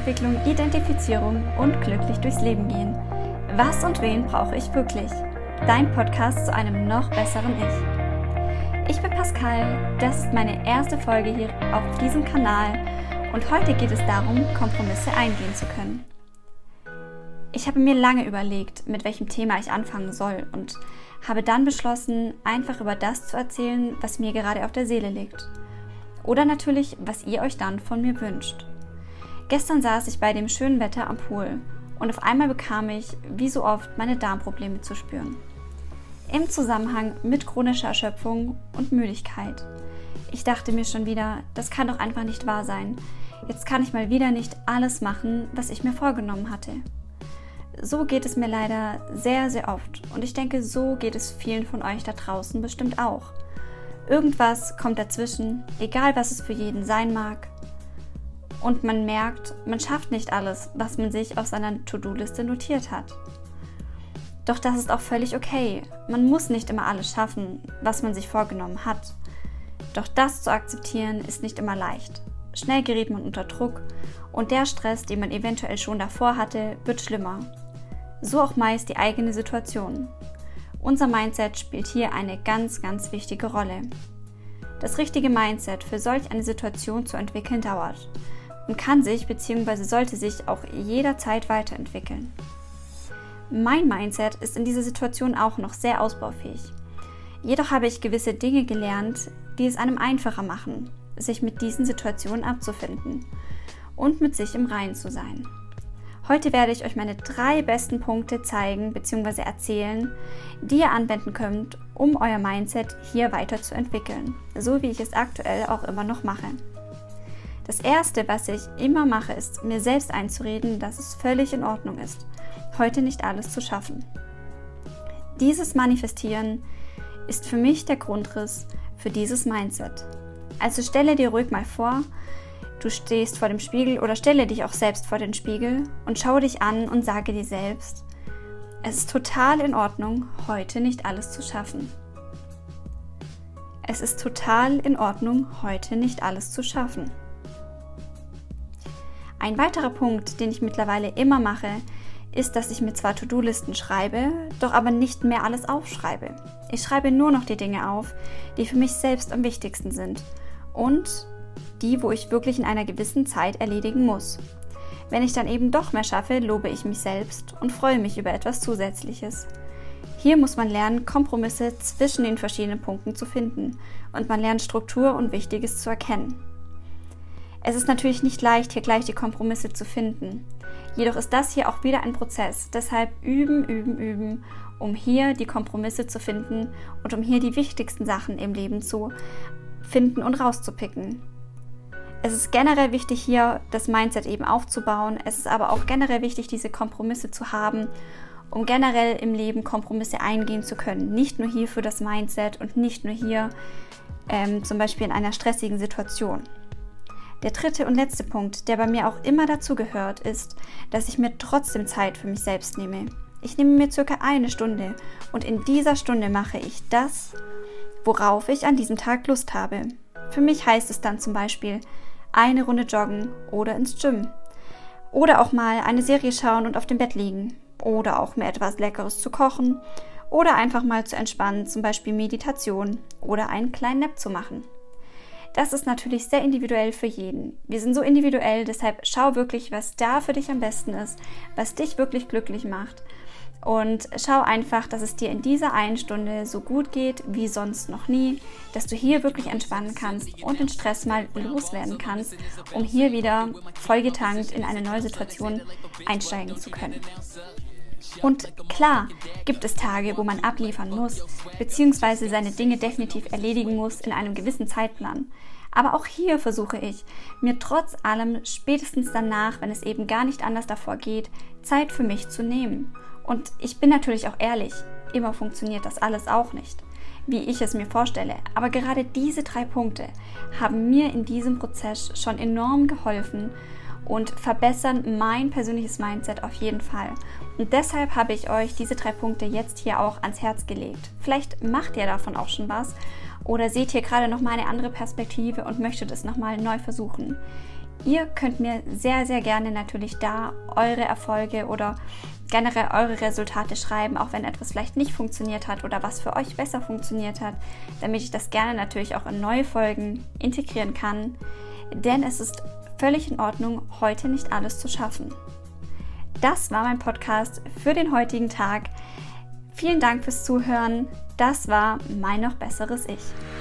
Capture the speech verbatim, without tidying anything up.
Weiterentwicklung, Identifizierung und glücklich durchs Leben gehen. Was und wen brauche ich wirklich? Dein Podcast zu einem noch besseren Ich. Ich bin Pascal, das ist meine erste Folge hier auf diesem Kanal und heute geht es darum, Kompromisse eingehen zu können. Ich habe mir lange überlegt, mit welchem Thema ich anfangen soll und habe dann beschlossen, einfach über das zu erzählen, was mir gerade auf der Seele liegt. Oder natürlich, was ihr euch dann von mir wünscht. Gestern saß ich bei dem schönen Wetter am Pool und auf einmal bekam ich, wie so oft, meine Darmprobleme zu spüren. Im Zusammenhang mit chronischer Erschöpfung und Müdigkeit. Ich dachte mir schon wieder, das kann doch einfach nicht wahr sein. Jetzt kann ich mal wieder nicht alles machen, was ich mir vorgenommen hatte. So geht es mir leider sehr, sehr oft und ich denke, so geht es vielen von euch da draußen bestimmt auch. Irgendwas kommt dazwischen, egal was es für jeden sein mag. Und man merkt, man schafft nicht alles, was man sich auf seiner To-Do-Liste notiert hat. Doch das ist auch völlig okay. Man muss nicht immer alles schaffen, was man sich vorgenommen hat. Doch das zu akzeptieren ist nicht immer leicht. Schnell gerät man unter Druck und der Stress, den man eventuell schon davor hatte, wird schlimmer. So auch meist die eigene Situation. Unser Mindset spielt hier eine ganz, ganz wichtige Rolle. Das richtige Mindset für solch eine Situation zu entwickeln dauert und kann sich bzw. sollte sich auch jederzeit weiterentwickeln. Mein Mindset ist in dieser Situation auch noch sehr ausbaufähig. Jedoch habe ich gewisse Dinge gelernt, die es einem einfacher machen, sich mit diesen Situationen abzufinden und mit sich im Reinen zu sein. Heute werde ich euch meine drei besten Punkte zeigen bzw. erzählen, die ihr anwenden könnt, um euer Mindset hier weiterzuentwickeln, so wie ich es aktuell auch immer noch mache. Das erste, was ich immer mache, ist, mir selbst einzureden, dass es völlig in Ordnung ist, heute nicht alles zu schaffen. Dieses Manifestieren ist für mich der Grundriss für dieses Mindset. Also stelle dir ruhig mal vor, du stehst vor dem Spiegel oder stelle dich auch selbst vor den Spiegel und schaue dich an und sage dir selbst, es ist total in Ordnung, heute nicht alles zu schaffen. Es ist total in Ordnung, heute nicht alles zu schaffen. Ein weiterer Punkt, den ich mittlerweile immer mache, ist, dass ich mir zwar To-Do-Listen schreibe, doch aber nicht mehr alles aufschreibe. Ich schreibe nur noch die Dinge auf, die für mich selbst am wichtigsten sind und die, wo ich wirklich in einer gewissen Zeit erledigen muss. Wenn ich dann eben doch mehr schaffe, lobe ich mich selbst und freue mich über etwas Zusätzliches. Hier muss man lernen, Kompromisse zwischen den verschiedenen Punkten zu finden und man lernt Struktur und Wichtiges zu erkennen. Es ist natürlich nicht leicht, hier gleich die Kompromisse zu finden. Jedoch ist das hier auch wieder ein Prozess. Deshalb üben, üben, üben, um hier die Kompromisse zu finden und um hier die wichtigsten Sachen im Leben zu finden und rauszupicken. Es ist generell wichtig, hier das Mindset eben aufzubauen. Es ist aber auch generell wichtig, diese Kompromisse zu haben, um generell im Leben Kompromisse eingehen zu können. Nicht nur hier für das Mindset und nicht nur hier ähm, zum Beispiel in einer stressigen Situation. Der dritte und letzte Punkt, der bei mir auch immer dazu gehört, ist, dass ich mir trotzdem Zeit für mich selbst nehme. Ich nehme mir circa eine Stunde und in dieser Stunde mache ich das, worauf ich an diesem Tag Lust habe. Für mich heißt es dann zum Beispiel eine Runde joggen oder ins Gym. Oder auch mal eine Serie schauen und auf dem Bett liegen. Oder auch mir etwas Leckeres zu kochen. Oder einfach mal zu entspannen, zum Beispiel Meditation oder einen kleinen Nap zu machen. Das ist natürlich sehr individuell für jeden. Wir sind so individuell, deshalb schau wirklich, was da für dich am besten ist, was dich wirklich glücklich macht. Und schau einfach, dass es dir in dieser einen Stunde so gut geht wie sonst noch nie, dass du hier wirklich entspannen kannst und den Stress mal loswerden kannst, um hier wieder vollgetankt in eine neue Situation einsteigen zu können. Und klar gibt es Tage, wo man abliefern muss, beziehungsweise seine Dinge definitiv erledigen muss in einem gewissen Zeitplan. Aber auch hier versuche ich, mir trotz allem spätestens danach, wenn es eben gar nicht anders davor geht, Zeit für mich zu nehmen. Und ich bin natürlich auch ehrlich, immer funktioniert das alles auch nicht, wie ich es mir vorstelle. Aber gerade diese drei Punkte haben mir in diesem Prozess schon enorm geholfen und verbessern mein persönliches Mindset auf jeden Fall. Und deshalb habe ich euch diese drei Punkte jetzt hier auch ans Herz gelegt. Vielleicht macht ihr davon auch schon was oder seht hier gerade nochmal eine andere Perspektive und möchtet es nochmal neu versuchen. Ihr könnt mir sehr, sehr gerne natürlich da eure Erfolge oder generell eure Resultate schreiben, auch wenn etwas vielleicht nicht funktioniert hat oder was für euch besser funktioniert hat, damit ich das gerne natürlich auch in neue Folgen integrieren kann. Denn es ist völlig in Ordnung, heute nicht alles zu schaffen. Das war mein Podcast für den heutigen Tag. Vielen Dank fürs Zuhören. Das war mein noch besseres Ich.